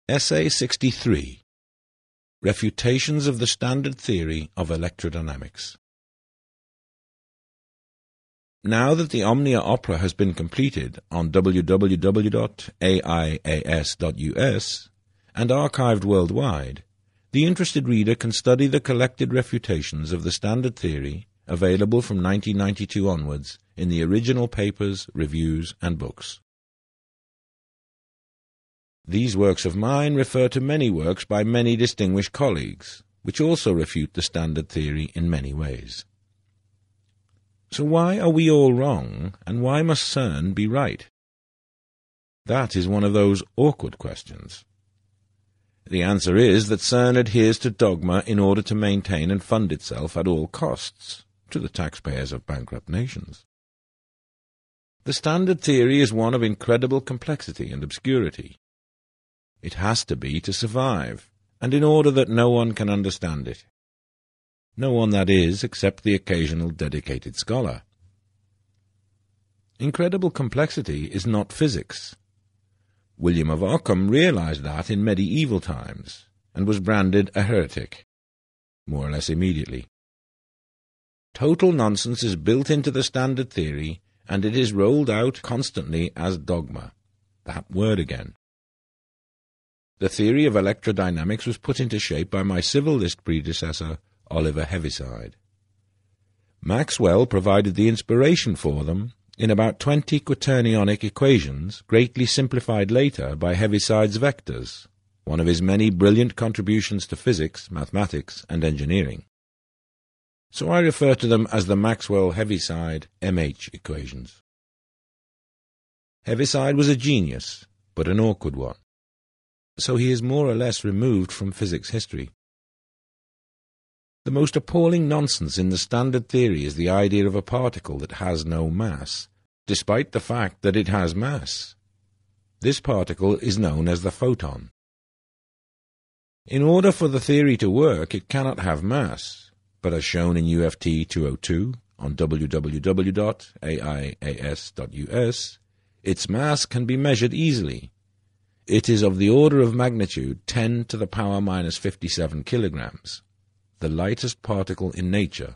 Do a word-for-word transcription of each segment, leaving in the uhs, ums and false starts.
Essay sixty-three. Refutations of the Standard Theory of Electrodynamics. Now that the Omnia Opera has been completed on w w w dot a i a s dot u s and archived worldwide, the interested reader can study the collected refutations of the Standard Theory available from nineteen ninety-two onwards in the original papers, reviews, and books. These works of mine refer to many works by many distinguished colleagues, which also refute the Standard Theory in many ways. So why are we all wrong, and why must CERN be right? That is one of those awkward questions. The answer is that CERN adheres to dogma in order to maintain and fund itself at all costs, to the taxpayers of bankrupt nations. The Standard Theory is one of incredible complexity and obscurity. It has to be to survive, and in order that no one can understand it. No one, that is, except the occasional dedicated scholar. Incredible complexity is not physics. William of Ockham realized that in medieval times, and was branded a heretic, more or less immediately. Total nonsense is built into the Standard Theory, and it is rolled out constantly as dogma. That word again. The theory of electrodynamics was put into shape by my civil list predecessor, Oliver Heaviside. Maxwell provided the inspiration for them in about twenty quaternionic equations, greatly simplified later by Heaviside's vectors, one of his many brilliant contributions to physics, mathematics, and engineering. So I refer to them as the Maxwell-Heaviside M H equations. Heaviside was a genius, but an awkward one. So he is more or less removed from physics history. The most appalling nonsense in the Standard Theory is the idea of a particle that has no mass, despite the fact that it has mass. This particle is known as the photon. In order for the theory to work, it cannot have mass, but as shown in U F T two oh two on w w w dot a i a s dot u s, its mass can be measured easily. It is of the order of magnitude ten to the power minus fifty-seven kilograms, the lightest particle in nature.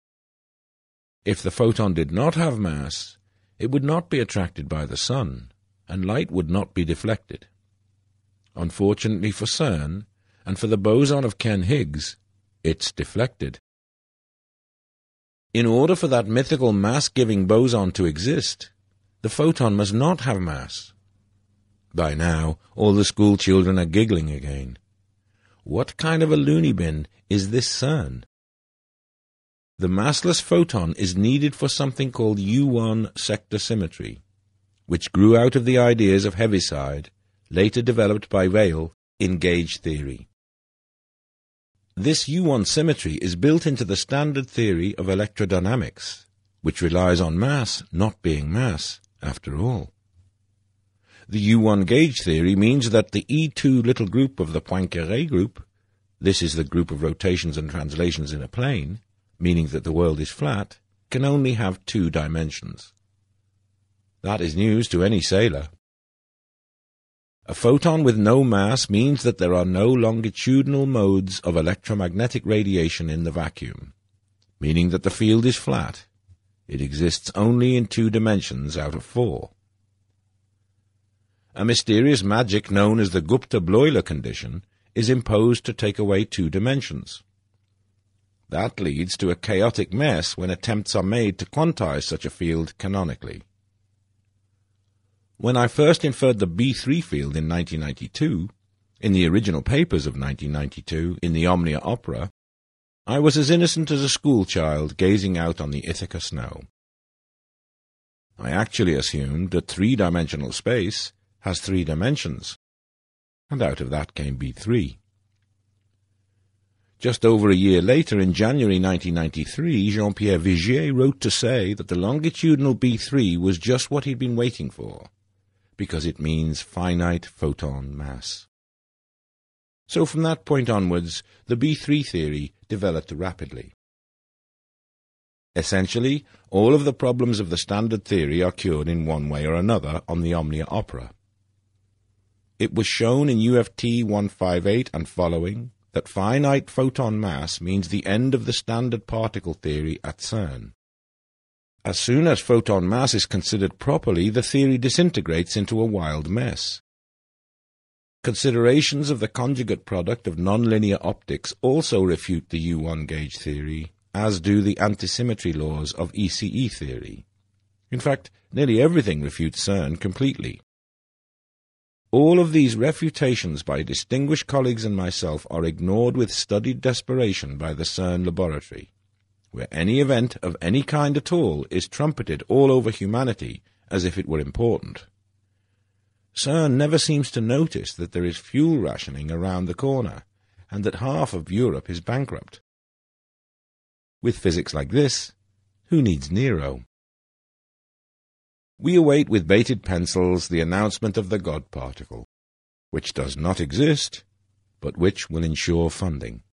If the photon did not have mass, it would not be attracted by the sun, and light would not be deflected. Unfortunately for CERN, and for the boson of Ken-Higgs, it's deflected. In order for that mythical mass-giving boson to exist, the photon must not have mass. By now, all the school children are giggling again. What kind of a loony bin is this CERN? The massless photon is needed for something called U one sector symmetry, which grew out of the ideas of Heaviside, later developed by Weyl in gauge theory. This U one symmetry is built into the Standard Theory of Electrodynamics, which relies on mass not being mass, after all. The U one gauge theory means that the E two little group of the Poincaré group, this is the group of rotations and translations in a plane, meaning that the world is flat, can only have two dimensions. That is news to any sailor. A photon with no mass means that there are no longitudinal modes of electromagnetic radiation in the vacuum, meaning that the field is flat. It exists only in two dimensions out of four. A mysterious magic known as the Gupta-Bloiler condition is imposed to take away two dimensions. That leads to a chaotic mess when attempts are made to quantize such a field canonically. When I first inferred the B three field in nineteen ninety-two, in the original papers of nineteen ninety-two in the Omnia Opera, I was as innocent as a schoolchild gazing out on the Ithaca snow. I actually assumed that three-dimensional space has three dimensions, and out of that came B three. Just over a year later, in January nineteen ninety-three, Jean-Pierre Vigier wrote to say that the longitudinal B three was just what he'd been waiting for, because it means finite photon mass. So from that point onwards, the B three theory developed rapidly. Essentially, all of the problems of the Standard Theory are cured in one way or another on the Omnia Opera. it was shown in U F T one fifty-eight and following that finite photon mass means the end of the standard particle theory at CERN. As soon as photon mass is considered properly, the theory disintegrates into a wild mess. Considerations of the conjugate product of nonlinear optics also refute the U one gauge theory, as do the antisymmetry laws of E C E theory. In fact, nearly everything refutes CERN completely. All of these refutations by distinguished colleagues and myself are ignored with studied desperation by the CERN laboratory, where any event of any kind at all is trumpeted all over humanity as if it were important. CERN never seems to notice that there is fuel rationing around the corner, and that half of Europe is bankrupt. With physics like this, who needs Nero? We await with bated pencils the announcement of the God particle, which does not exist, but which will ensure funding.